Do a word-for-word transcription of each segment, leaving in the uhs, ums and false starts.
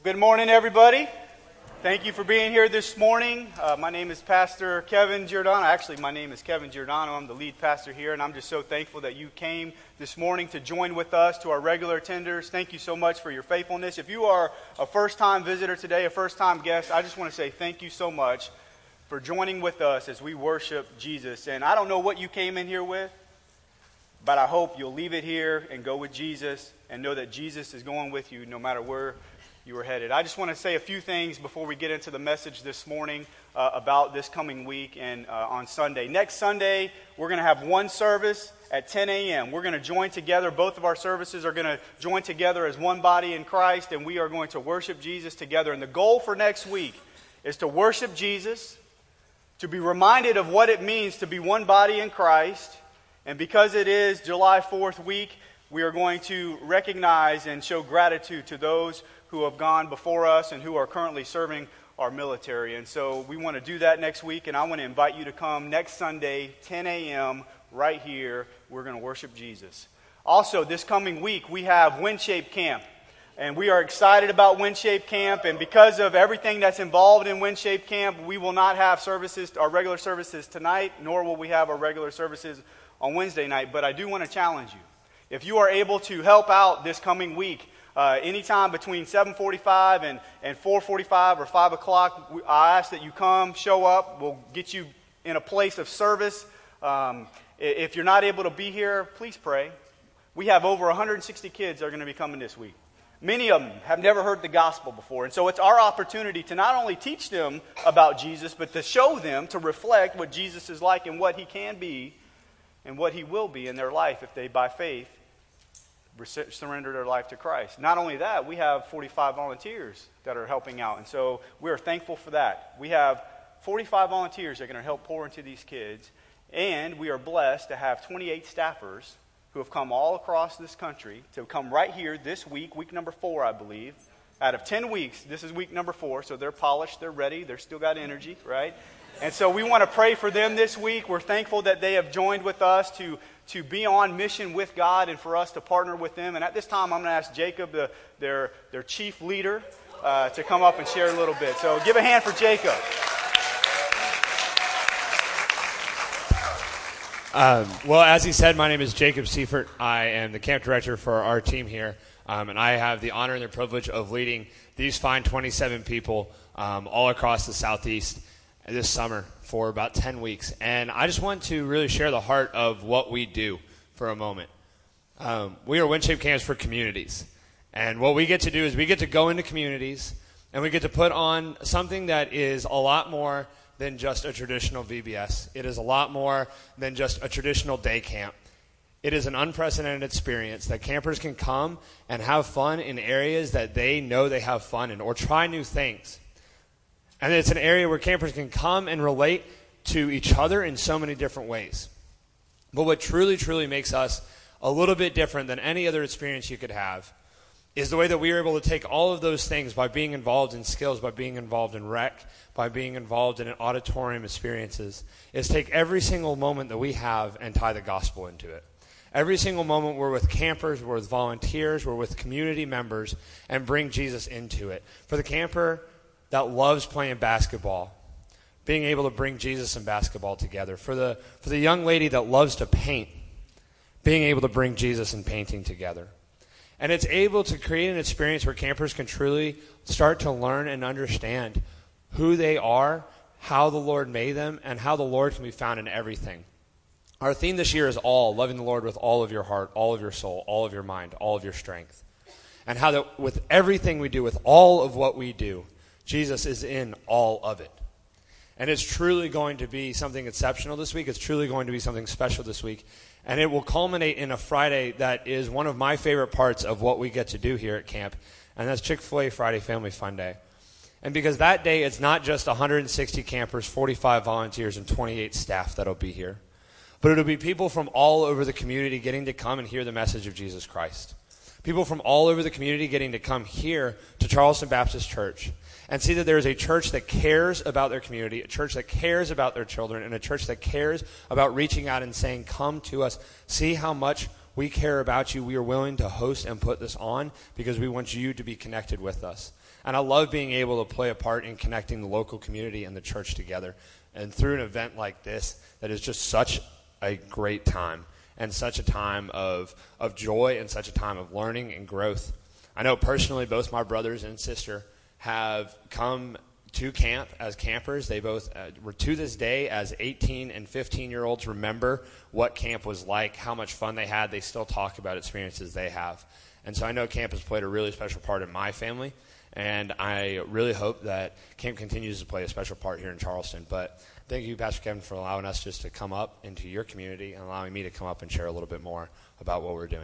Good morning, everybody. Thank you for being here this morning. Uh, my name is Pastor Kevin Giordano. Actually, my name is Kevin Giordano. I'm the lead pastor here, and I'm just so thankful that you came this morning to join with us, to our regular attenders. Thank you so much for your faithfulness. If you are a first-time visitor today, a first-time guest, I just want to say thank you so much for joining with us as we worship Jesus. And I don't know what you came in here with, but I hope you'll leave it here and go with Jesus and know that Jesus is going with you no matter where you were headed. I just want to say a few things before we get into the message this morning uh, about this coming week and uh, on Sunday. Next Sunday, we're going to have one service at ten a.m. We're going to join together. Both of our services are going to join together as one body in Christ, and we are going to worship Jesus together. And the goal for next week is to worship Jesus, to be reminded of what it means to be one body in Christ. And because it is July fourth week, we are going to recognize and show gratitude to those who have gone before us and who are currently serving our military. And so we want to do that next week, and I want to invite you to come next Sunday, ten a.m., right here. We're going to worship Jesus. Also, this coming week, we have WindShape Camp, and we are excited about WindShape Camp, and because of everything that's involved in WindShape Camp, we will not have services, our regular services tonight, nor will we have our regular services on Wednesday night, but I do want to challenge you. If you are able to help out this coming week, Uh, anytime between seven forty-five and, and four forty-five or five o'clock, I ask that you come, show up. We'll get you in a place of service. Um, if you're not able to be here, please pray. We have over one hundred sixty kids that are going to be coming this week. Many of them have never heard the gospel before. And so it's our opportunity to not only teach them about Jesus, but to show them, to reflect what Jesus is like and what he can be and what he will be in their life if they, by faith, surrender their life to Christ. Not only that, we have forty-five volunteers that are helping out, and so we are thankful for that. We have forty-five volunteers that are going to help pour into these kids, and we are blessed to have twenty-eight staffers who have come all across this country to come right here this week, week number four, I believe. Out of ten weeks, this is week number four, so they're polished, they're ready, they're still got energy, right? And so we want to pray for them this week. We're thankful that they have joined with us to, to be on mission with God and for us to partner with them. And at this time, I'm going to ask Jacob, the, their, their chief leader, uh, to come up and share a little bit. So give a hand for Jacob. Um, well, as he said, my name is Jacob Seifert. I am the camp director for our team here. Um, and I have the honor and the privilege of leading these fine twenty-seven people um, all across the Southeast this summer for about ten weeks. And I just want to really share the heart of what we do for a moment. Um, we are WindShape Camps for communities. And what we get to do is we get to go into communities and we get to put on something that is a lot more than just a traditional V B S. It is a lot more than just a traditional day camp. It is an unprecedented experience that campers can come and have fun in areas that they know they have fun in or try new things. And it's an area where campers can come and relate to each other in so many different ways. But what truly, truly makes us a little bit different than any other experience you could have is the way that we are able to take all of those things by being involved in skills, by being involved in rec, by being involved in auditorium experiences, is take every single moment that we have and tie the gospel into it. Every single moment we're with campers, we're with volunteers, we're with community members, and bring Jesus into it. For the camper that loves playing basketball, being able to bring Jesus and basketball together. For the for the young lady that loves to paint, being able to bring Jesus and painting together. And it's able to create an experience where campers can truly start to learn and understand who they are, how the Lord made them, and how the Lord can be found in everything. Our theme this year is all, loving the Lord with all of your heart, all of your soul, all of your mind, all of your strength. And how that with everything we do, with all of what we do, Jesus is in all of it. And it's truly going to be something exceptional this week. It's truly going to be something special this week. And it will culminate in a Friday that is one of my favorite parts of what we get to do here at camp. And that's Chick-fil-A Friday Family Fun Day. And because that day, it's not just one hundred sixty campers, forty-five volunteers, and twenty-eight staff that'll be here. But it'll be people from all over the community getting to come and hear the message of Jesus Christ. People from all over the community getting to come here to Charleston Baptist Church and see that there is a church that cares about their community, a church that cares about their children, and a church that cares about reaching out and saying, come to us, see how much we care about you. We are willing to host and put this on because we want you to be connected with us. And I love being able to play a part in connecting the local community and the church together. And through an event like this, that is just such a great time, and such a time of, of joy, and such a time of learning and growth. I know personally both my brothers and sister have come to camp as campers. They both, uh, were to this day, as eighteen and fifteen-year-olds, remember what camp was like, how much fun they had. They still talk about experiences they have. And so I know camp has played a really special part in my family, and I really hope that camp continues to play a special part here in Charleston. But thank you, Pastor Kevin, for allowing us just to come up into your community and allowing me to come up and share a little bit more about what we're doing.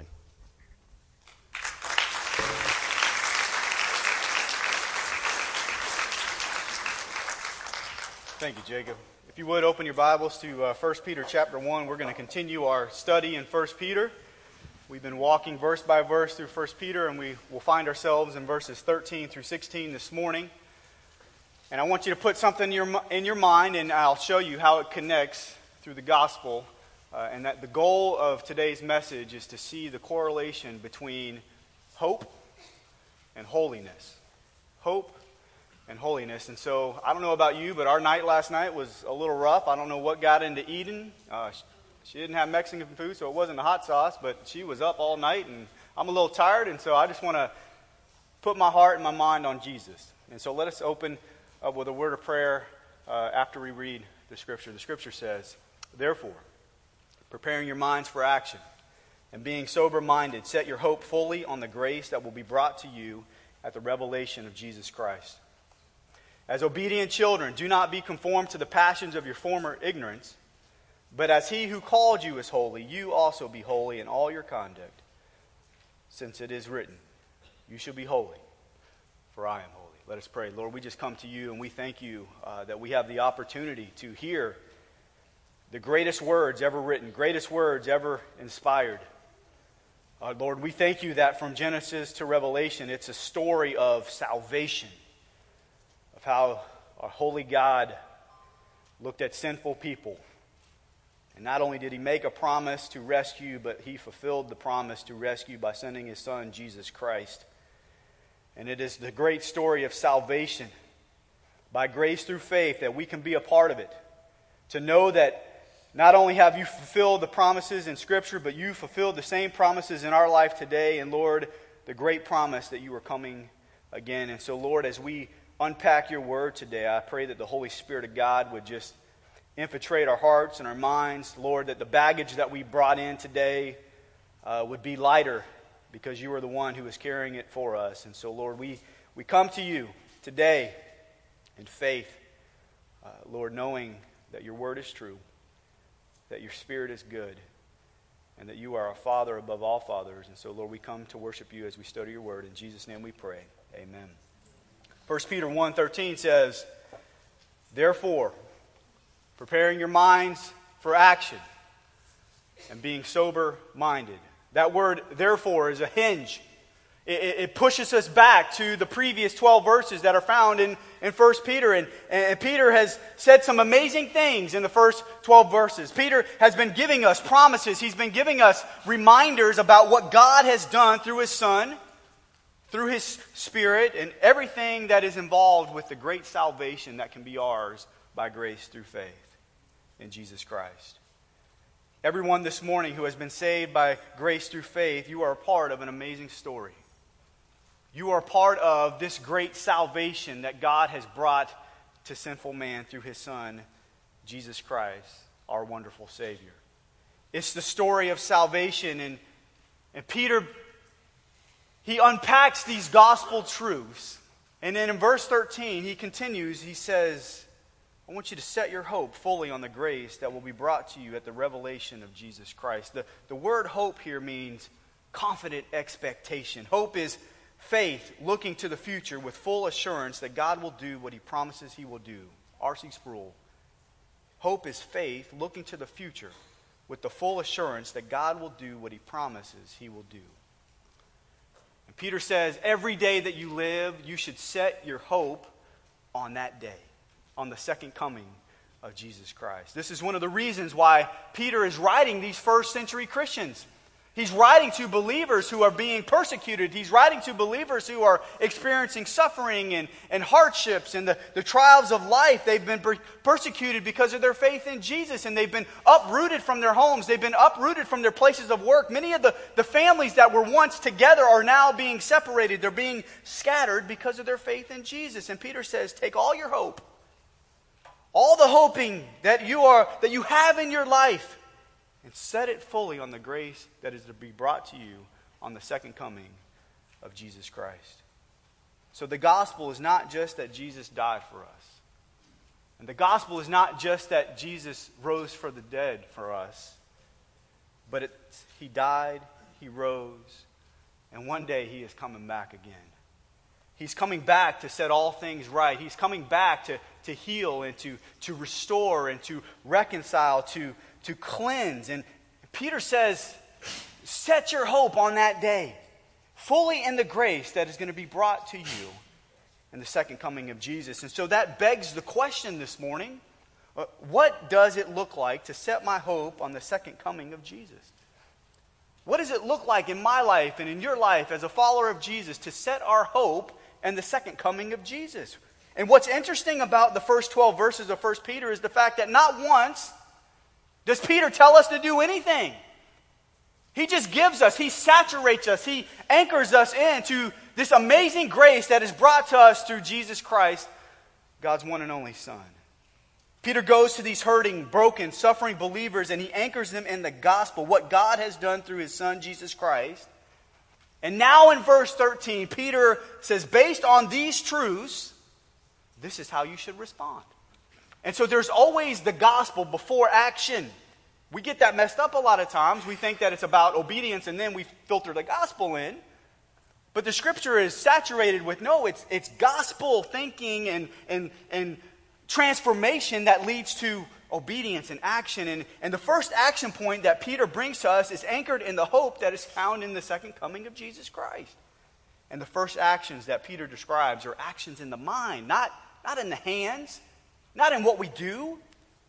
Thank you, Jacob. If you would, open your Bibles to uh, First Peter chapter one. We're going to continue our study in First Peter. We've been walking verse by verse through First Peter, and we will find ourselves in verses thirteen through sixteen this morning. And I want you to put something in your, in your mind, and I'll show you how it connects through the gospel. Uh, and that the goal of today's message is to see the correlation between hope and holiness. Hope and holiness. And so, I don't know about you, but our night last night was a little rough. I don't know what got into Eden. Uh, she didn't have Mexican food, so it wasn't the hot sauce, but she was up all night, and I'm a little tired, and so I just want to put my heart and my mind on Jesus. And so let us open up with a word of prayer uh, after we read the Scripture. The Scripture says, "Therefore, preparing your minds for action, and being sober-minded, set your hope fully on the grace that will be brought to you at the revelation of Jesus Christ. As obedient children, do not be conformed to the passions of your former ignorance, but as he who called you is holy, you also be holy in all your conduct, since it is written, 'You shall be holy, for I am holy.'" Let us pray. Lord, we just come to you, and we thank you uh, that we have the opportunity to hear the greatest words ever written, greatest words ever inspired. Uh, Lord, we thank you that from Genesis to Revelation, it's a story of salvation, of how our holy God looked at sinful people. And not only did he make a promise to rescue, but he fulfilled the promise to rescue by sending his Son, Jesus Christ. And it is the great story of salvation, by grace through faith, that we can be a part of it. To know that not only have you fulfilled the promises in Scripture, but you fulfilled the same promises in our life today. And Lord, the great promise that you are coming again. And so, Lord, as we unpack your word today, I pray that the Holy Spirit of God would just infiltrate our hearts and our minds. Lord, that the baggage that we brought in today uh, would be lighter, because you are the one who is carrying it for us. And so, Lord, we, we come to you today in faith, uh, Lord, knowing that your word is true, that your Spirit is good, and that you are a Father above all fathers. And so, Lord, we come to worship you as we study your word. In Jesus' name we pray. Amen. First Peter one thirteen says, "Therefore, preparing your minds for action, and being sober-minded." That word, therefore, is a hinge. It, it pushes us back to the previous twelve verses that are found in, in First Peter. And, and Peter has said some amazing things in the first twelve verses. Peter has been giving us promises. He's been giving us reminders about what God has done through his Son, through his Spirit, and everything that is involved with the great salvation that can be ours by grace through faith in Jesus Christ. Everyone this morning who has been saved by grace through faith, you are a part of an amazing story. You are part of this great salvation that God has brought to sinful man through his Son, Jesus Christ, our wonderful Savior. It's the story of salvation, and, and Peter, he unpacks these gospel truths. And then in verse thirteen, he continues, he says, "I want you to set your hope fully on the grace that will be brought to you at the revelation of Jesus Christ." The, the word hope here means confident expectation. Hope is faith looking to the future with full assurance that God will do what he promises he will do. R C Sproul. Hope is faith looking to the future with the full assurance that God will do what he promises he will do. And Peter says, every day that you live, you should set your hope on that day, on the second coming of Jesus Christ. This is one of the reasons why Peter is writing these first century Christians. He's writing to believers who are being persecuted. He's writing to believers who are experiencing suffering and, and hardships and the, the trials of life. They've been per- persecuted because of their faith in Jesus, and they've been uprooted from their homes. They've been uprooted from their places of work. Many of the, the families that were once together are now being separated. They're being scattered because of their faith in Jesus. And Peter says, take all your hope, all the hoping that you are that you have in your life, and set it fully on the grace that is to be brought to you on the second coming of Jesus Christ. So the gospel is not just that Jesus died for us. And the gospel is not just that Jesus rose for the dead for us. But it's, he died, he rose, and one day he is coming back again. He's coming back to set all things right. He's coming back to, to heal and to, to restore and to reconcile, to to cleanse. And Peter says, set your hope on that day, fully in the grace that is going to be brought to you in the second coming of Jesus. And so that begs the question this morning, uh, what does it look like to set my hope on the second coming of Jesus? What does it look like in my life and in your life as a follower of Jesus to set our hope in the second coming of Jesus? And what's interesting about the first twelve verses of First Peter is the fact that not once does Peter tell us to do anything. He just gives us, he saturates us, he anchors us into this amazing grace that is brought to us through Jesus Christ, God's one and only Son. Peter goes to these hurting, broken, suffering believers, and he anchors them in the gospel, what God has done through his Son, Jesus Christ. And now in verse thirteen, Peter says, based on these truths, this is how you should respond. And so there's always the gospel before action. We get that messed up a lot of times. We think that it's about obedience and then we filter the gospel in. But the scripture is saturated with, no, it's it's gospel thinking and, and, and transformation that leads to obedience and action. And, and the first action point that Peter brings to us is anchored in the hope that is found in the second coming of Jesus Christ. And the first actions that Peter describes are actions in the mind, not, not in the hands, not in what we do,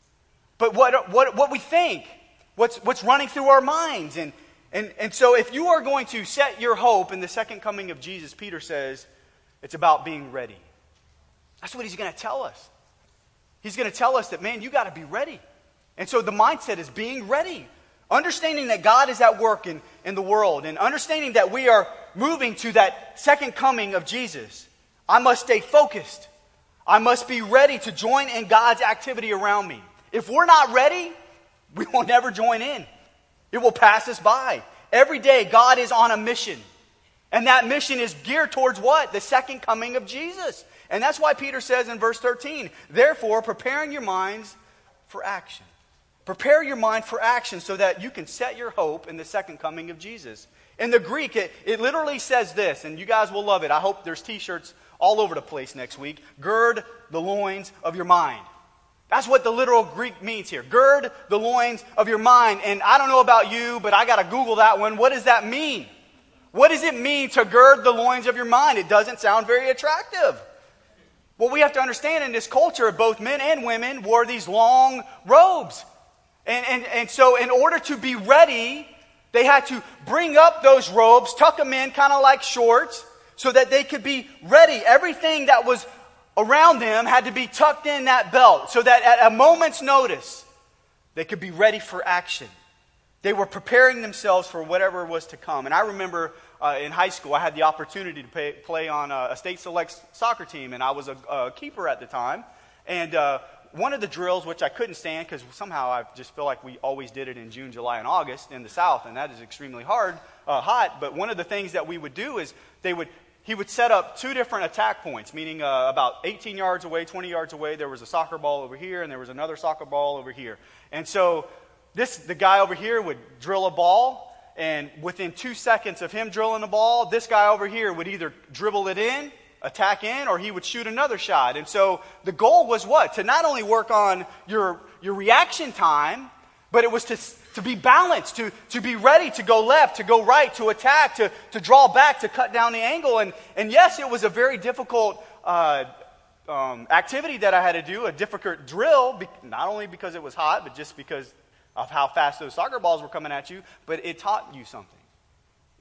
but what, what, what we think, what's, what's running through our minds. And, and, and so if you are going to set your hope in the second coming of Jesus, Peter says it's about being ready. That's what he's going to tell us. He's going to tell us that, man, you got to be ready. And so the mindset is being ready. Understanding that God is at work in, in the world and understanding that we are moving to that second coming of Jesus. I must stay focused. I must be ready to join in God's activity around me. If we're not ready, we will never join in. It will pass us by. Every day, God is on a mission. And that mission is geared towards what? The second coming of Jesus. And that's why Peter says in verse thirteen, therefore, preparing your minds for action. Prepare your mind for action so that you can set your hope in the second coming of Jesus. In the Greek, it, it literally says this, and you guys will love it. I hope there's t-shirts all over the place next week. Gird the loins of your mind. That's what the literal Greek means here. Gird the loins of your mind. And I don't know about you, but I got to Google that one. What does that mean? What does it mean to gird the loins of your mind? It doesn't sound very attractive. Well, we have to understand in this culture, both men and women wore these long robes. And, and, and so in order to be ready, they had to bring up those robes, tuck them in kind of like shorts, so that they could be ready. Everything that was around them had to be tucked in that belt so that at a moment's notice, they could be ready for action. They were preparing themselves for whatever was to come. And I remember uh, in high school, I had the opportunity to pay, play on a, a state select soccer team, and I was a, a keeper at the time. And uh, one of the drills, which I couldn't stand because somehow I just feel like we always did it in June, July, and August in the South, and that is extremely hard, uh, hot. But one of the things that we would do is they would he would set up two different attack points, meaning uh, about eighteen yards away, twenty yards away, there was a soccer ball over here, and there was another soccer ball over here. And so this the guy over here would drill a ball, and within two seconds of him drilling the ball, this guy over here would either dribble it in, attack in, or he would shoot another shot. And so the goal was what? To not only work on your, your reaction time, but it was to, to be balanced, to, to be ready to go left, to go right, to attack, to, to draw back, to cut down the angle. And, and yes, it was a very difficult uh, um, activity that I had to do, a difficult drill, be, not only because it was hot, but just because of how fast those soccer balls were coming at you, but it taught you something.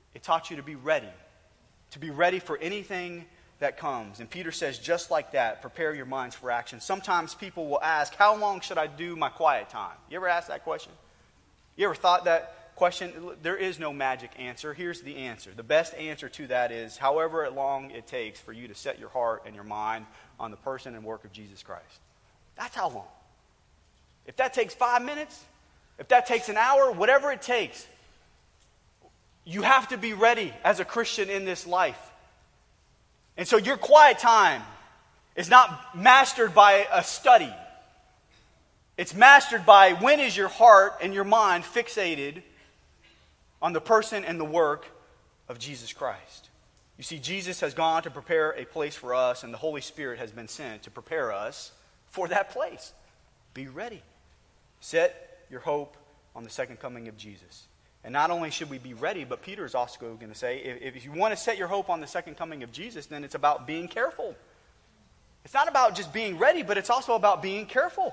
It taught you to be ready, to be ready for anything that comes. And Peter says, just like that, prepare your minds for action. Sometimes people will ask, how long should I do my quiet time? You ever asked that question? You ever thought that question? There is no magic answer. Here's the answer. The best answer to that is however long it takes for you to set your heart and your mind on the person and work of Jesus Christ. That's how long. If that takes five minutes, if that takes an hour, whatever it takes, you have to be ready as a Christian in this life. And so your quiet time is not mastered by a study. It's mastered by when is your heart and your mind fixated on the person and the work of Jesus Christ. You see, Jesus has gone to prepare a place for us, and the Holy Spirit has been sent to prepare us for that place. Be ready. Set your hope on the second coming of Jesus. And not only should we be ready, but Peter is also going to say, if, if you want to set your hope on the second coming of Jesus, then it's about being careful. It's not about just being ready, but it's also about being careful.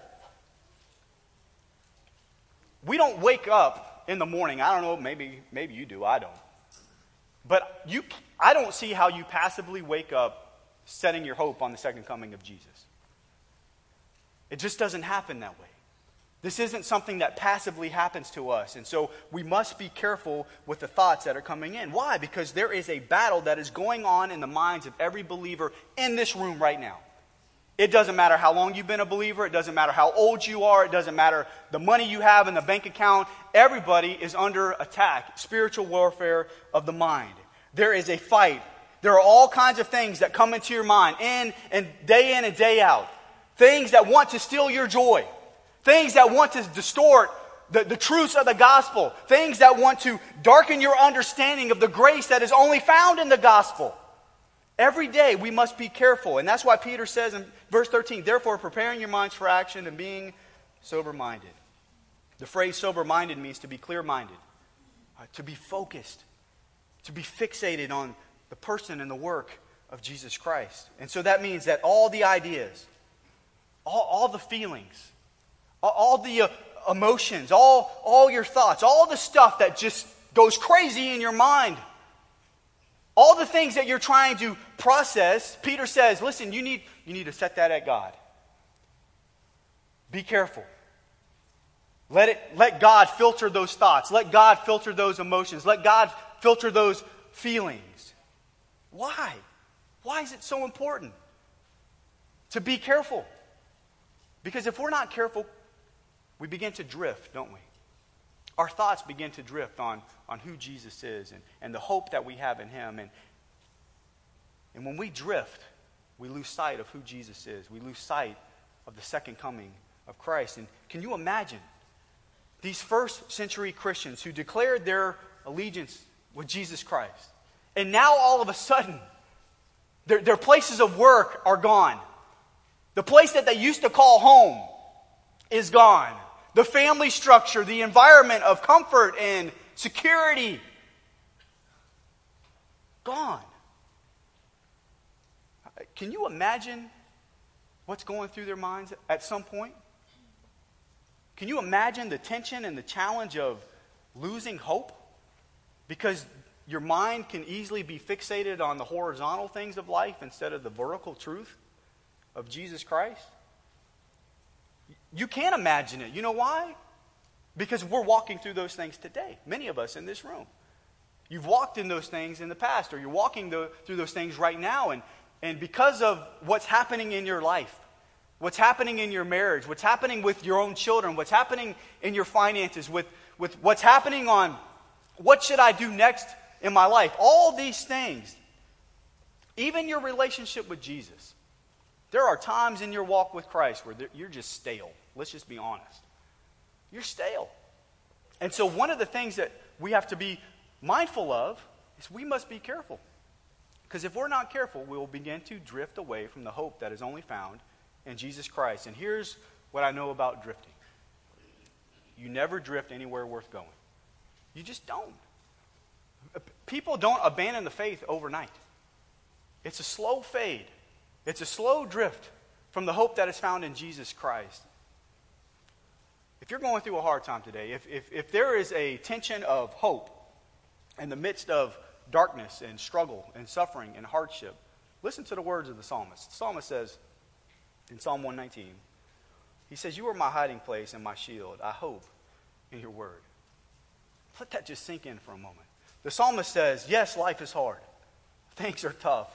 We don't wake up in the morning. I don't know, maybe, maybe you do, I don't. But you, I don't see how you passively wake up setting your hope on the second coming of Jesus. It just doesn't happen that way. This isn't something that passively happens to us. And so we must be careful with the thoughts that are coming in. Why? Because there is a battle that is going on in the minds of every believer in this room right now. It doesn't matter how long you've been a believer. It doesn't matter how old you are. It doesn't matter the money you have in the bank account. Everybody is under attack. Spiritual warfare of the mind. There is a fight. There are all kinds of things that come into your mind in and day in and day out. Things that want to steal your joy. Things that want to distort the, the truths of the gospel. Things that want to darken your understanding of the grace that is only found in the gospel. Every day we must be careful. And that's why Peter says in verse thirteen, therefore preparing your minds for action and being sober-minded. The phrase sober-minded means to be clear-minded, uh, to be focused, to be fixated on the person and the work of Jesus Christ. And so that means that all the ideas, all, all the feelings, all, all the uh, emotions, all, all your thoughts, all the stuff that just goes crazy in your mind, all the things that you're trying to process, Peter says, listen, you need, you need to set that at God. Be careful. Let it, let God filter those thoughts. Let God filter those emotions. Let God filter those feelings. Why? Why is it so important to be careful? Because if we're not careful, we begin to drift, don't we? Our thoughts begin to drift on, on who Jesus is and, and the hope that we have in Him. And, and when we drift, we lose sight of who Jesus is. We lose sight of the second coming of Christ. And can you imagine these first century Christians who declared their allegiance with Jesus Christ, and now all of a sudden, their, their places of work are gone. The place that they used to call home is gone. The family structure, the environment of comfort and security, gone. Can you imagine what's going through their minds at some point? Can you imagine the tension and the challenge of losing hope? Because your mind can easily be fixated on the horizontal things of life instead of the vertical truth of Jesus Christ. You can't imagine it. You know why? Because we're walking through those things today. Many of us in this room. You've walked in those things in the past, or you're walking the, through those things right now. And, and because of what's happening in your life, what's happening in your marriage, what's happening with your own children, what's happening in your finances, with, with what's happening on what should I do next in my life, all these things, even your relationship with Jesus. There are times in your walk with Christ where you're just stale. Let's just be honest. You're stale. And so one of the things that we have to be mindful of is we must be careful. Because if we're not careful, we will begin to drift away from the hope that is only found in Jesus Christ. And here's what I know about drifting. You never drift anywhere worth going. You just don't. People don't abandon the faith overnight. It's a slow fade. It's a slow drift from the hope that is found in Jesus Christ. If you're going through a hard time today, if, if, if there is a tension of hope in the midst of darkness and struggle and suffering and hardship. Listen to the words of the psalmist. The psalmist says in Psalm one nineteen, he says, "You are my hiding place and my shield. I hope in your word." Let that just sink in for a moment. The psalmist says, yes, life is hard. Things are tough.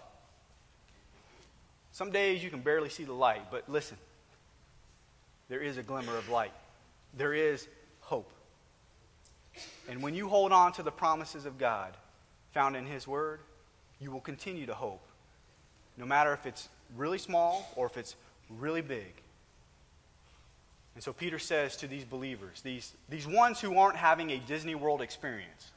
Some days you can barely see the light, but listen, there is a glimmer of light. There is hope. And when you hold on to the promises of God found in His Word, you will continue to hope. No matter if it's really small or if it's really big. And so Peter says to these believers, these, these ones who aren't having a Disney World experience,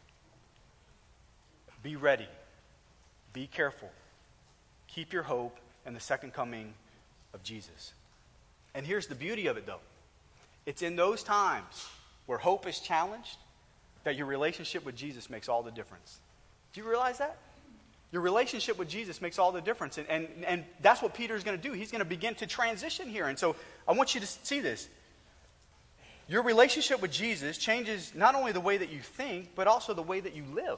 be ready, be careful, keep your hope in the second coming of Jesus. And here's the beauty of it though. It's in those times where hope is challenged that your relationship with Jesus makes all the difference. Do you realize that? Your relationship with Jesus makes all the difference. And, and, and that's what Peter's going to do. He's going to begin to transition here. And so I want you to see this. Your relationship with Jesus changes not only the way that you think, but also the way that you live.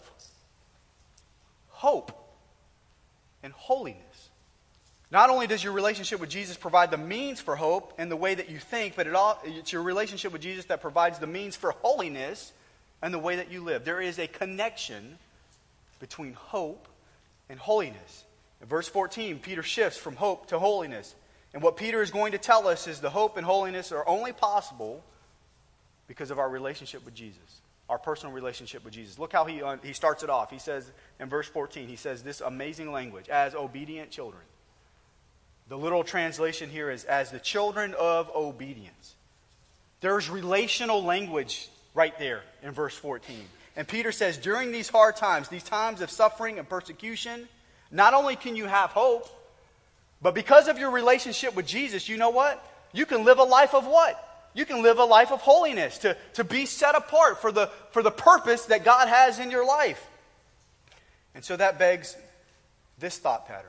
Hope and holiness. Not only does your relationship with Jesus provide the means for hope and the way that you think, but it all, it's your relationship with Jesus that provides the means for holiness and the way that you live. There is a connection between hope and holiness. In verse fourteen, Peter shifts from hope to holiness. And what Peter is going to tell us is the hope and holiness are only possible because of our relationship with Jesus, our personal relationship with Jesus. Look how he, uh, he starts it off. He says in verse fourteen, he says this amazing language, as obedient children. The literal translation here is as the children of obedience. There's relational language right there in verse fourteen. And Peter says during these hard times, these times of suffering and persecution, not only can you have hope, but because of your relationship with Jesus, you know what? You can live a life of what? You can live a life of holiness, to, to be set apart for the, for the purpose that God has in your life. And so that begs this thought pattern.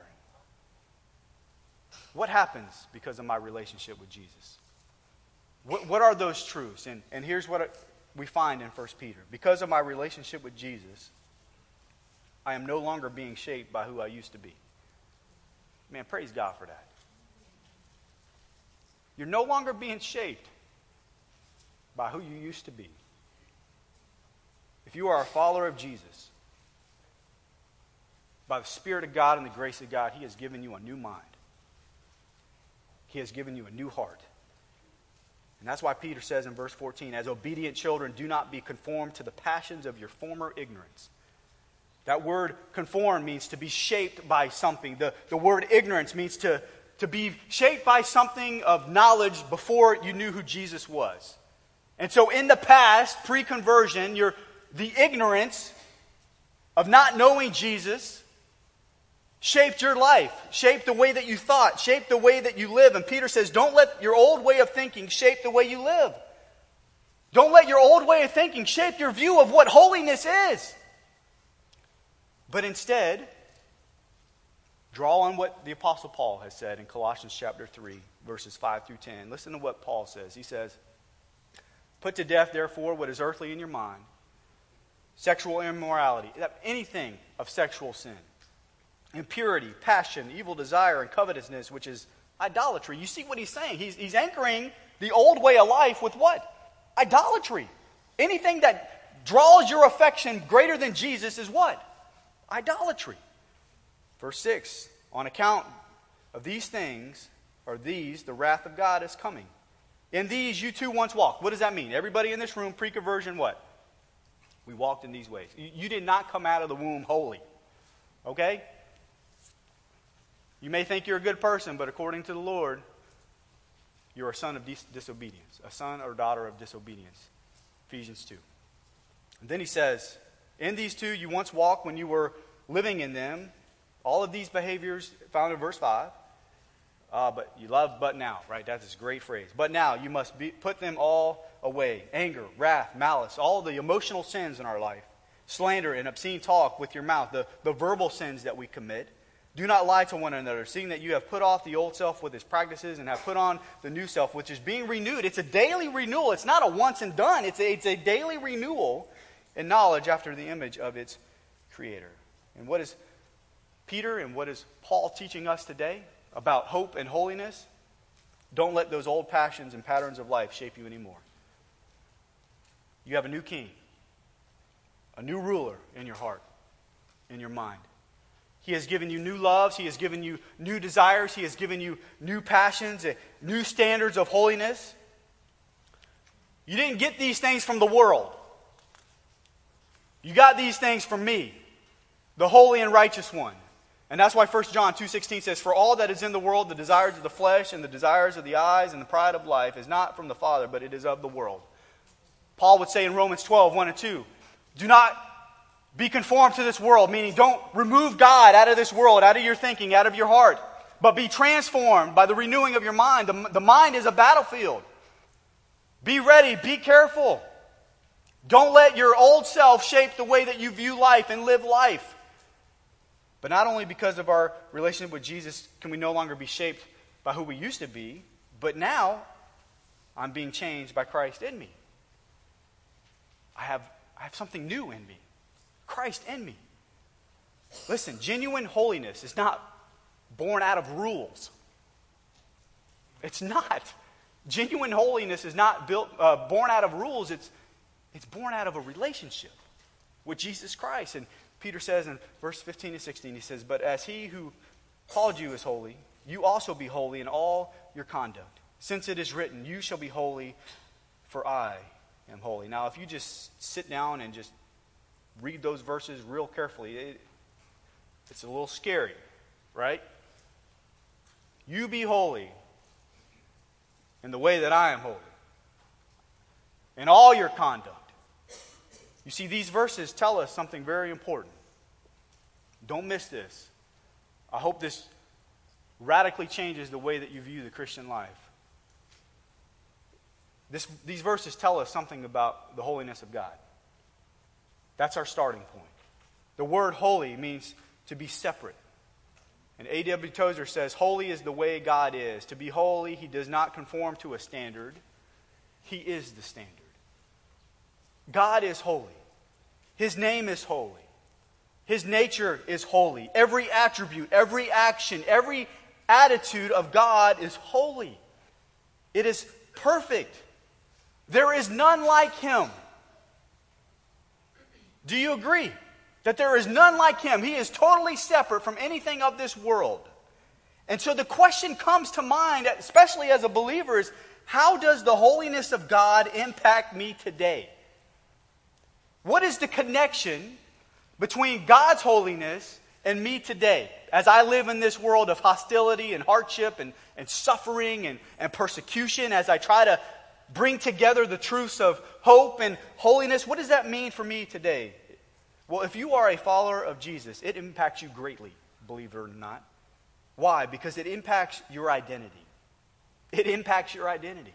What happens because of my relationship with Jesus? What, what are those truths? And, and here's what it, we find in First Peter. Because of my relationship with Jesus, I am no longer being shaped by who I used to be. Man, praise God for that. You're no longer being shaped by who you used to be. If you are a follower of Jesus, by the Spirit of God and the grace of God, He has given you a new mind. He has given you a new heart. And that's why Peter says in verse fourteen, as obedient children, do not be conformed to the passions of your former ignorance. That word conform means to be shaped by something. The, the word ignorance means to, to be shaped by something of knowledge before you knew who Jesus was. And so in the past, pre-conversion, you're, the ignorance of not knowing Jesus shaped your life, shaped the way that you thought, shaped the way that you live. And Peter says, don't let your old way of thinking shape the way you live. Don't let your old way of thinking shape your view of what holiness is. But instead, draw on what the Apostle Paul has said in Colossians chapter three, verses five through ten. Listen to what Paul says. He says, put to death, therefore, what is earthly in your mind, sexual immorality, anything of sexual sin, impurity, passion, evil desire, and covetousness, which is idolatry. You see what he's saying? He's, he's anchoring the old way of life with what? Idolatry. Anything that draws your affection greater than Jesus is what? Idolatry. Verse six, on account of these things, or these, the wrath of God is coming. In these you too once walked. What does that mean? Everybody in this room, pre-conversion, what? We walked in these ways. You, you did not come out of the womb holy. Okay? You may think you're a good person, but according to the Lord, you're a son of dis- disobedience. A son or daughter of disobedience. Ephesians two. And then he says, in these two you once walked when you were living in them. All of these behaviors found in verse five. Uh, but you love but now, right? That's this great phrase. But now you must be, put them all away. Anger, wrath, malice, all the emotional sins in our life. Slander and obscene talk with your mouth. The, the verbal sins that we commit. Do not lie to one another, seeing that you have put off the old self with its practices and have put on the new self, which is being renewed. It's a daily renewal. It's not a once and done. It's a, it's a daily renewal in knowledge after the image of its Creator. And what is Peter and what is Paul teaching us today about hope and holiness? Don't let those old passions and patterns of life shape you anymore. You have a new king, a new ruler in your heart, in your mind. He has given you new loves. He has given you new desires. He has given you new passions, new standards of holiness. You didn't get these things from the world. You got these things from me, the holy and righteous one. And that's why First John two sixteen says, "For all that is in the world, the desires of the flesh and the desires of the eyes and the pride of life is not from the Father, but it is of the world." Paul would say in Romans twelve, one and two, "Do not be conformed to this world," meaning don't remove God out of this world, out of your thinking, out of your heart, but be transformed by the renewing of your mind. The, the mind is a battlefield. Be ready, be careful. Don't let your old self shape the way that you view life and live life. But not only because of our relationship with Jesus can we no longer be shaped by who we used to be, but now I'm being changed by Christ in me. I have, I have something new in me. Christ in me. Listen, genuine holiness is not born out of rules. It's not. Genuine holiness is not built, uh, born out of rules. It's, it's born out of a relationship with Jesus Christ. And Peter says in verse fifteen and sixteen, he says, "But as he who called you is holy, you also be holy in all your conduct. Since it is written, you shall be holy, for I am holy." Now, if you just sit down and just read those verses real carefully, it, it's a little scary, right? You be holy in the way that I am holy. In all your conduct. You see, these verses tell us something very important. Don't miss this. I hope this radically changes the way that you view the Christian life. This, these verses tell us something about the holiness of God. That's our starting point. The word holy means to be separate. And A W Tozer says, "Holy is the way God is. To be holy, he does not conform to a standard. He is the standard." God is holy. His name is holy. His nature is holy. Every attribute, every action, every attitude of God is holy. It is perfect. There is none like him. Do you agree that there is none like him? He is totally separate from anything of this world. And so the question comes to mind, especially as a believer, is how does the holiness of God impact me today? What is the connection between God's holiness and me today as I live in this world of hostility and hardship and, and suffering and, and persecution, as I try to bring together the truths of hope and holiness? What does that mean for me today? Well, if you are a follower of Jesus, it impacts you greatly, believe it or not. Why? Because it impacts your identity. It impacts your identity.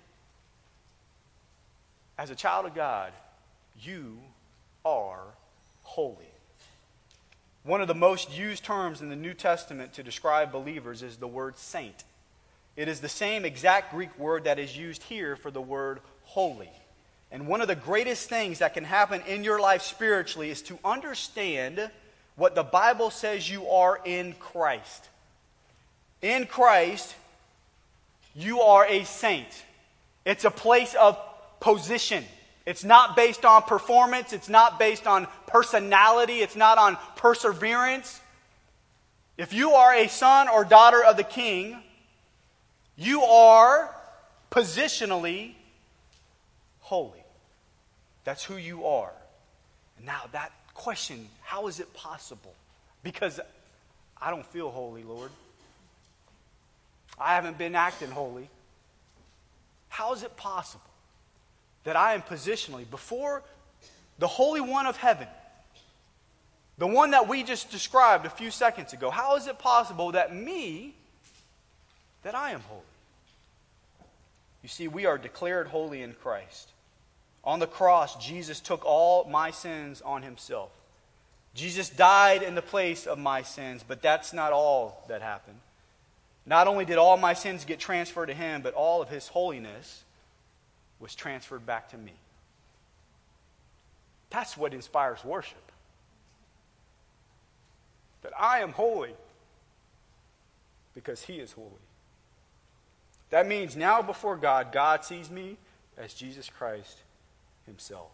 As a child of God, you are holy. One of the most used terms in the New Testament to describe believers is the word saint. It is the same exact Greek word that is used here for the word holy. And one of the greatest things that can happen in your life spiritually is to understand what the Bible says you are in Christ. In Christ, you are a saint. It's a place of position. It's not based on performance. It's not based on personality. It's not on perseverance. If you are a son or daughter of the King, you are positionally holy. That's who you are. And now that question, how is it possible? Because I don't feel holy, Lord. I haven't been acting holy. How is it possible that I am positionally before the Holy One of heaven, the one that we just described a few seconds ago? How is it possible that me, that I am holy? You see, we are declared holy in Christ. On the cross, Jesus took all my sins on himself. Jesus died in the place of my sins, but that's not all that happened. Not only did all my sins get transferred to him, but all of his holiness was transferred back to me. That's what inspires worship. that I am holy because he is holy. That means now before God, God sees me as Jesus Christ himself.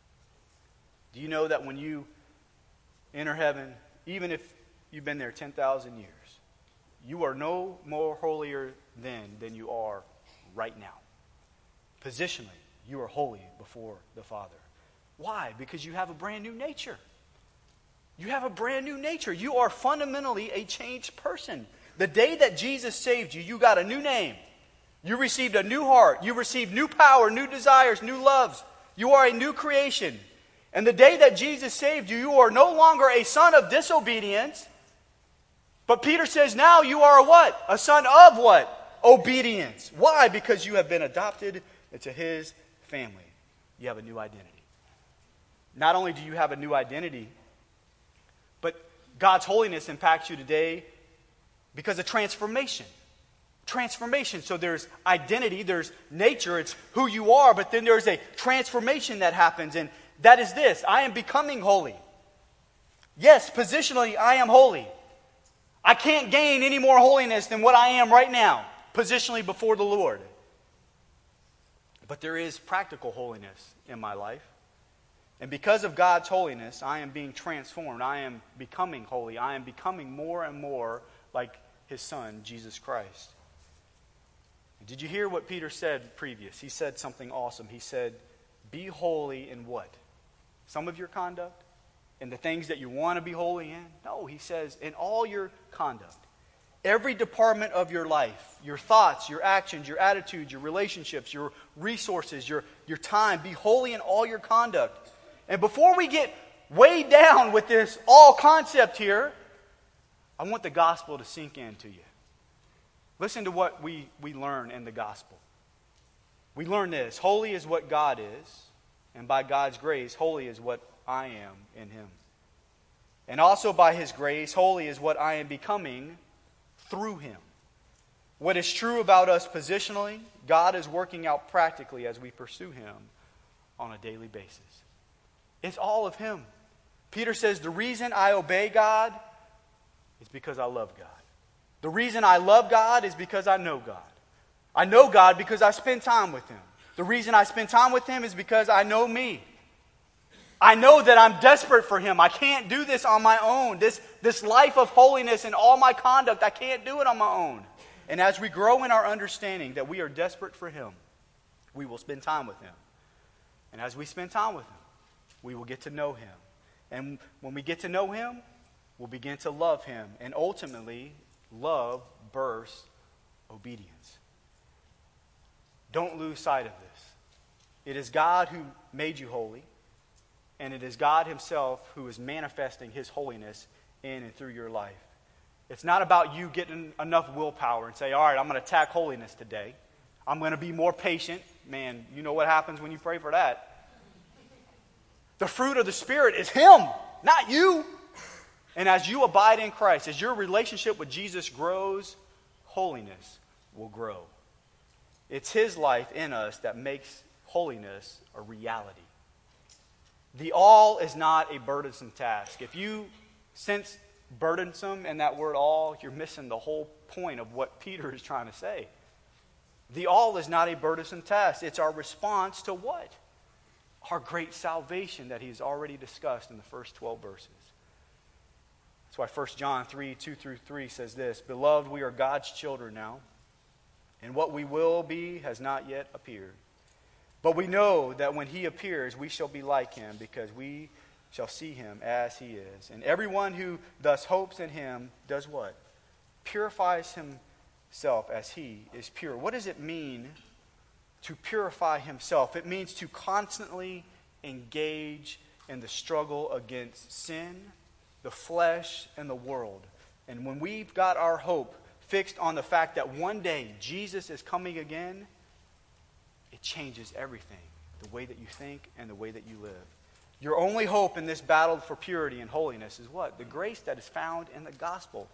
Do you know that when you enter heaven, even if you've been there ten thousand years, you are no more holier then than you are right now? Positionally, you are holy before the Father. Why? Because you have a brand new nature. You have a brand new nature. You are fundamentally a changed person. The day that Jesus saved you, you got a new name. You received a new heart. You received new power, new desires, new loves. You are a new creation. And the day that Jesus saved you, you are no longer a son of disobedience. But Peter says now you are a what? A son of what? Obedience. Why? Because you have been adopted into his family. You have a new identity. Not only do you have a new identity, but God's holiness impacts you today because of transformation. Transformation. So there's identity, there's nature, it's who you are, but then there's a transformation that happens, and that is this: I am becoming holy. Yes, positionally, I am holy. I can't gain any more holiness than what I am right now, positionally before the Lord. But there is practical holiness in my life. And because of God's holiness, I am being transformed. I am becoming holy. I am becoming more and more like his Son, Jesus Christ. Did you hear what Peter said previous? He said something awesome. He said, be holy in what? Some of your conduct? In the things that you want to be holy in? No, he says, in all your conduct. Every department of your life, your thoughts, your actions, your attitudes, your relationships, your resources, your, your time, be holy in all your conduct. And before we get weighed down with this all concept here, I want the gospel to sink into you. Listen to what we, we learn in the gospel. We learn this: holy is what God is, and by God's grace, holy is what I am in him. And also by his grace, holy is what I am becoming through him. What is true about us positionally, God is working out practically as we pursue him on a daily basis. It's all of him. Peter says, the reason I obey God is because I love God. The reason I love God is because I know God. I know God because I spend time with him. The reason I spend time with him is because I know me. I know that I'm desperate for him. I can't do this on my own. This, this life of holiness and all my conduct, I can't do it on my own. And as we grow in our understanding that we are desperate for him, we will spend time with him. And as we spend time with him, we will get to know him. And when we get to know him, we'll begin to love him. And ultimately, love births obedience. Don't lose sight of this. It is God who made you holy. And it is God himself who is manifesting his holiness in and through your life. It's not about you getting enough willpower and say, all right, I'm going to attack holiness today. I'm going to be more patient. Man, you know what happens when you pray for that. The fruit of the Spirit is him, not you. And as you abide in Christ, as your relationship with Jesus grows, holiness will grow. It's his life in us that makes holiness a reality. The all is not a burdensome task. If you sense burdensome in that word all, you're missing the whole point of what Peter is trying to say. The all is not a burdensome task. It's our response to what? Our great salvation that he's already discussed in the first twelve verses. That's why First John three, two through three says this: Beloved, we are God's children now, and what we will be has not yet appeared. But we know that when he appears, we shall be like him, because we shall see him as he is. And everyone who thus hopes in him does what? Purifies himself as he is pure. What does it mean to purify himself? It means to constantly engage in the struggle against sin, the flesh, and the world. And when we've got our hope fixed on the fact that one day Jesus is coming again, it changes everything, the way that you think and the way that you live. Your only hope in this battle for purity and holiness is what? The grace that is found in the gospel.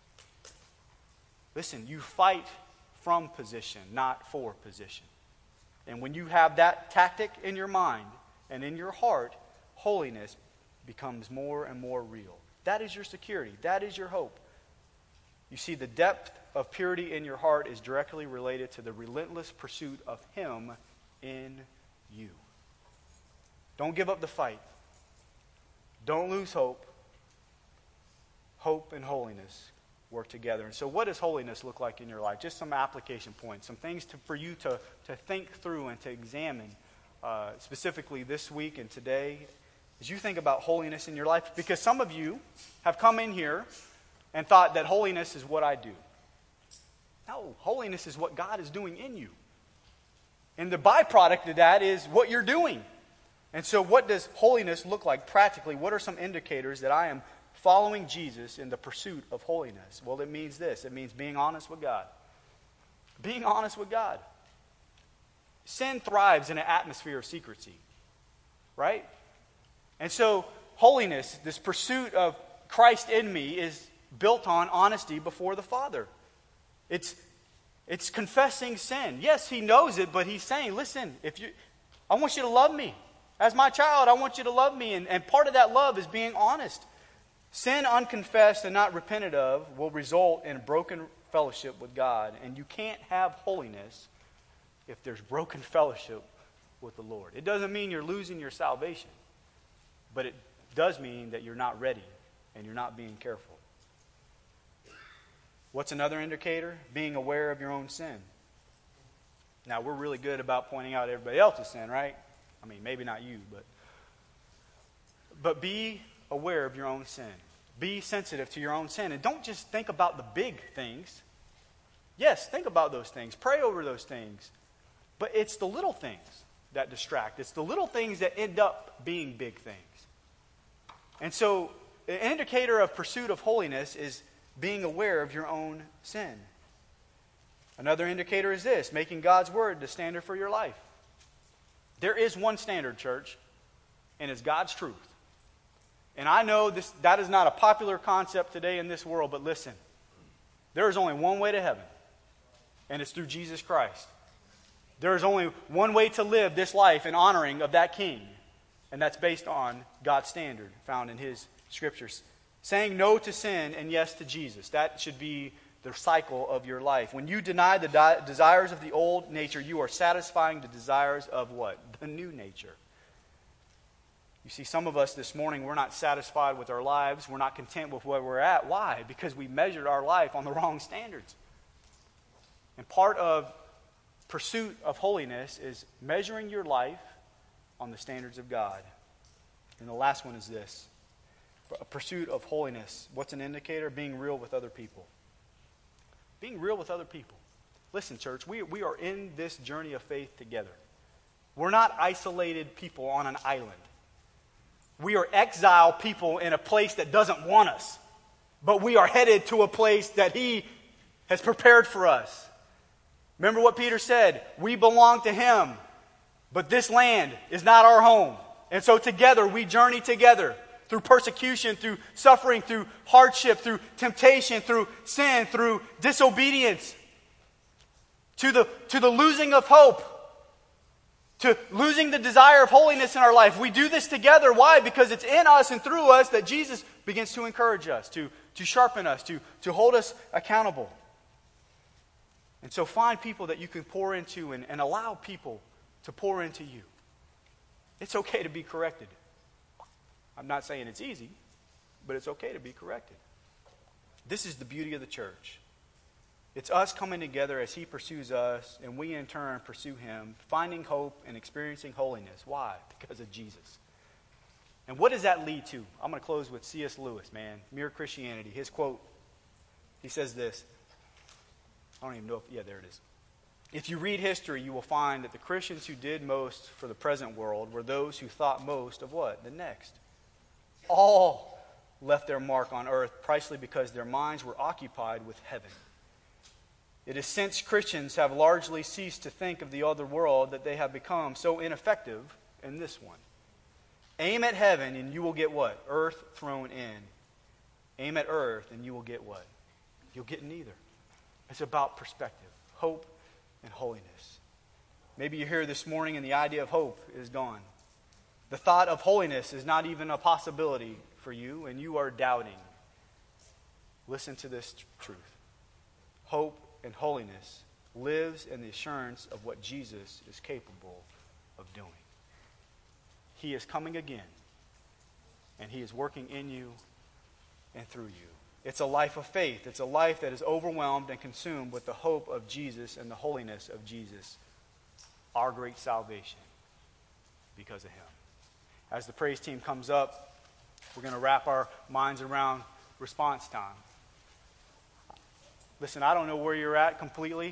Listen, you fight from position, not for position. And when you have that tactic in your mind and in your heart, holiness becomes more and more real. That is your security. That is your hope. You see, the depth of purity in your heart is directly related to the relentless pursuit of Him in you. Don't give up the fight. Don't lose hope. Hope and holiness work together. And so what does holiness look like in your life? Just some application points, some things to, for you to, to think through and to examine uh, specifically this week and today as you think about holiness in your life. Because some of you have come in here and thought that holiness is what I do. No, holiness is what God is doing in you. And the byproduct of that is what you're doing. And so what does holiness look like practically? What are some indicators that I am following Jesus in the pursuit of holiness? Well, it means this. It means being honest with God. Being honest with God. Sin thrives in an atmosphere of secrecy. Right? And so holiness, this pursuit of Christ in me, is built on honesty before the Father. It's, it's confessing sin. Yes, He knows it, but He's saying, listen, if you, I want you to love me. As my child, I want you to love me. And, and part of that love is being honest. Sin unconfessed and not repented of will result in broken fellowship with God. And you can't have holiness if there's broken fellowship with the Lord. It doesn't mean you're losing your salvation. But it does mean that you're not ready and you're not being careful. What's another indicator? Being aware of your own sin. Now, we're really good about pointing out everybody else's sin, right? I mean, maybe not you, but... But be aware of your own sin. Be sensitive to your own sin. And don't just think about the big things. Yes, think about those things. Pray over those things. But it's the little things that distract. It's the little things that end up being big things. And so, an indicator of pursuit of holiness is being aware of your own sin. Another indicator is this, making God's Word the standard for your life. There is one standard, church, and it's God's truth. And I know this that is not a popular concept today in this world, but listen, there is only one way to heaven, and it's through Jesus Christ. There is only one way to live this life in honoring of that King, and that's based on God's standard found in His Scriptures. Saying no to sin and yes to Jesus. That should be the cycle of your life. When you deny the di- desires of the old nature, you are satisfying the desires of what? The new nature. You see, some of us this morning, we're not satisfied with our lives. We're not content with where we're at. Why? Because we measured our life on the wrong standards. And part of pursuit of holiness is measuring your life on the standards of God. And the last one is this. A pursuit of holiness. What's an indicator? Being real with other people. Being real with other people. Listen, church, we, we are in this journey of faith together. We're not isolated people on an island. We are exiled people in a place that doesn't want us. But we are headed to a place that He has prepared for us. Remember what Peter said? We belong to Him. But this land is not our home. And so together, we journey together. Through persecution, through suffering, through hardship, through temptation, through sin, through disobedience, to the, to the losing of hope, to losing the desire of holiness in our life. We do this together. Why? Because it's in us and through us that Jesus begins to encourage us, to, to sharpen us, to, to hold us accountable. And so find people that you can pour into and, and allow people to pour into you. It's okay to be corrected. I'm not saying it's easy, but it's okay to be corrected. This is the beauty of the church. It's us coming together as He pursues us, and we in turn pursue Him, finding hope and experiencing holiness. Why? Because of Jesus. And what does that lead to? I'm going to close with C S Lewis, man. Mere Christianity. His quote, he says this. I don't even know if, yeah, there it is. If you read history, you will find that the Christians who did most for the present world were those who thought most of what? The next. All left their mark on earth precisely because their minds were occupied with heaven. It is since Christians have largely ceased to think of the other world that they have become so ineffective in this one. Aim at heaven and you will get what? Earth thrown in. Aim at earth and you will get what? You'll get neither. It's about perspective, hope, and holiness. Maybe you're here this morning and the idea of hope is gone. The thought of holiness is not even a possibility for for you and you are doubting, listen to this tr- truth. Hope and holiness lives in the assurance of what Jesus is capable of doing. He is coming again, and he is working in you and through you. It's a life of faith. It's a life that is overwhelmed and consumed with the hope of Jesus and the holiness of Jesus, our great salvation, because of him. As the praise team comes up, we're going to wrap our minds around response time. Listen, I don't know where you're at completely,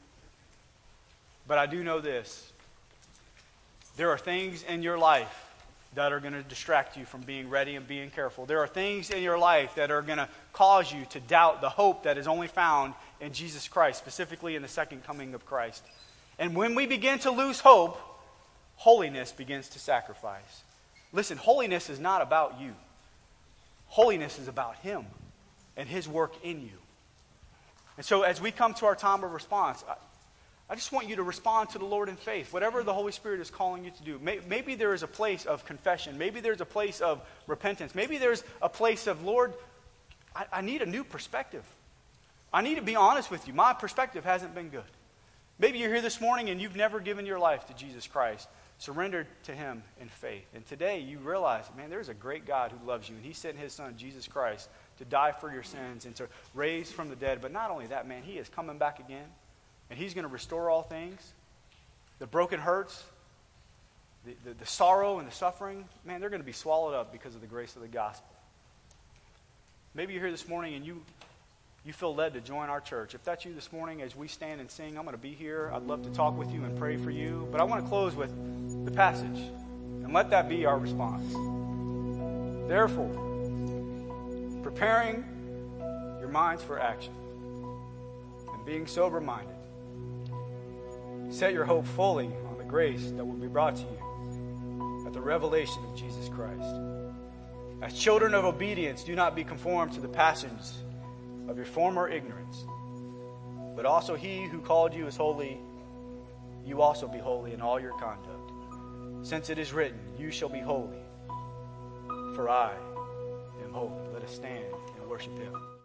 but I do know this. There are things in your life that are going to distract you from being ready and being careful. There are things in your life that are going to cause you to doubt the hope that is only found in Jesus Christ, specifically in the second coming of Christ. And when we begin to lose hope, holiness begins to sacrifice. Listen, holiness is not about you. Holiness is about him and his work in you. And so as we come to our time of response, I, I just want you to respond to the Lord in faith. Whatever the Holy Spirit is calling you to do. May, maybe there is a place of confession. Maybe there's a place of repentance. Maybe there's a place of, Lord, I, I need a new perspective. I need to be honest with you. My perspective hasn't been good. Maybe you're here this morning and you've never given your life to Jesus Christ, surrendered to him in faith. And today you realize, man, there's a great God who loves you. And he sent his son, Jesus Christ, to die for your sins and to raise from the dead. But not only that, man, he is coming back again. And he's going to restore all things. The broken hurts, the, the, the sorrow and the suffering, man, they're going to be swallowed up because of the grace of the gospel. Maybe you're here this morning and you you feel led to join our church. If that's you this morning, as we stand and sing, I'm going to be here. I'd love to talk with you and pray for you. But I want to close with the passage. And let that be our response. Therefore, preparing your minds for action and being sober-minded, set your hope fully on the grace that will be brought to you at the revelation of Jesus Christ. As children of obedience, do not be conformed to the passions of your former ignorance, but also he who called you is holy, you also be holy in all your conduct. Since it is written, you shall be holy, for I am holy. Let us stand and worship him.